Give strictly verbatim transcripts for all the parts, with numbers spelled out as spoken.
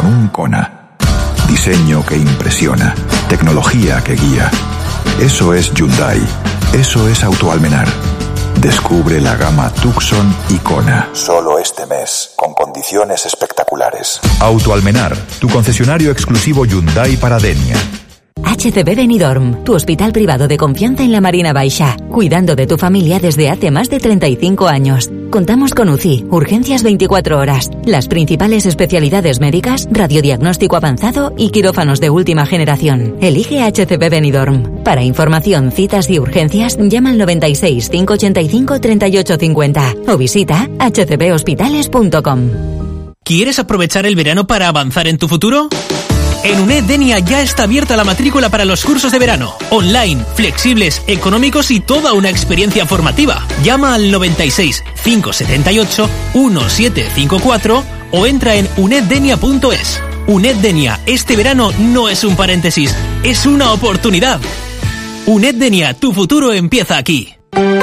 con un Kona. Diseño que impresiona, tecnología que guía. Eso es Hyundai, eso es Autoalmenar. Descubre la gama Tucson y Kona. Solo este mes, con condiciones espectaculares. Autoalmenar, tu concesionario exclusivo Hyundai para Denia. H C B Benidorm, tu hospital privado de confianza en la Marina Baixa, cuidando de tu familia desde hace más de treinta y cinco años. Contamos con U C I, urgencias veinticuatro horas, las principales especialidades médicas, radiodiagnóstico avanzado y quirófanos de última generación. Elige H C B Benidorm. Para información, citas y urgencias, llama al noventa y seis, cinco ochenta y cinco, treinta y ocho cincuenta o visita h c b hospitales punto com. ¿Quieres aprovechar el verano para avanzar en tu futuro? En UNED Denia ya está abierta la matrícula para los cursos de verano. Online, flexibles, económicos y toda una experiencia formativa. Llama al noventa y seis, cinco setenta y ocho, diecisiete cincuenta y cuatro o entra en uned denia punto es. UNED Denia, este verano no es un paréntesis, es una oportunidad. UNED Denia, tu futuro empieza aquí.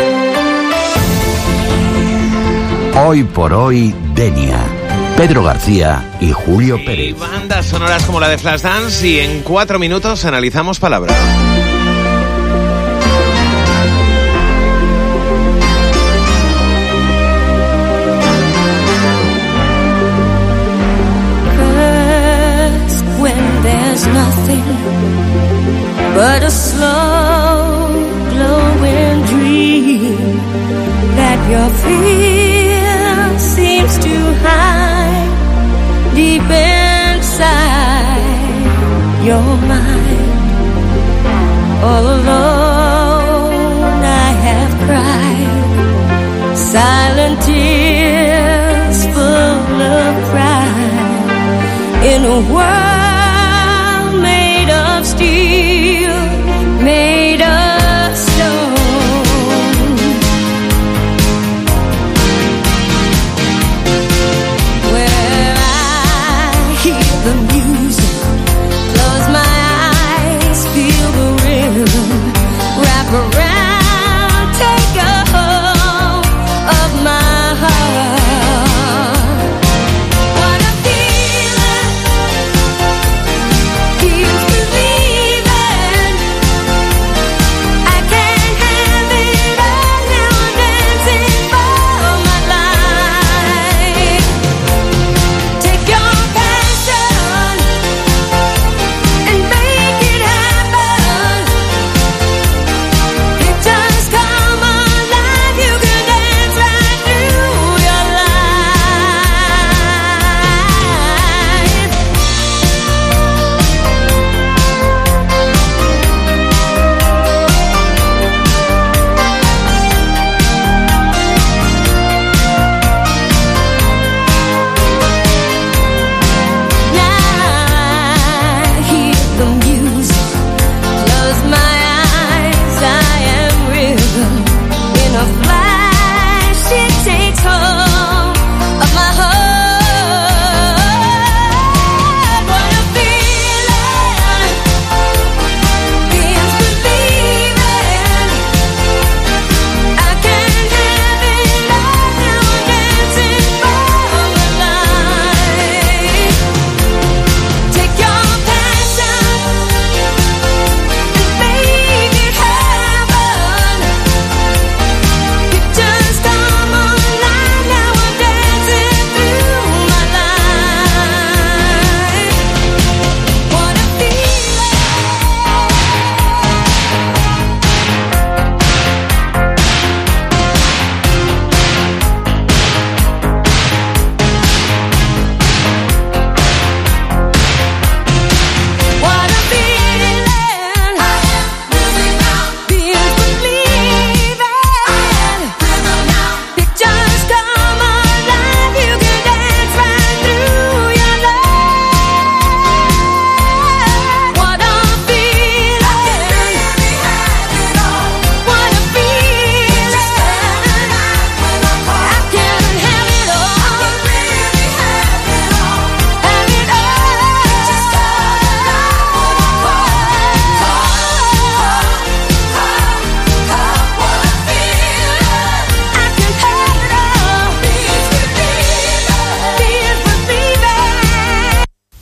Hoy por hoy, Denia. Pedro García y Julio Pérez. Y bandas sonoras como la de Flashdance, y en cuatro minutos analizamos palabra. When there's nothing but a slow glowing dream that your fear seems to hide deep inside your mind. All alone I have cried silent tears full of pride in a world made of steel.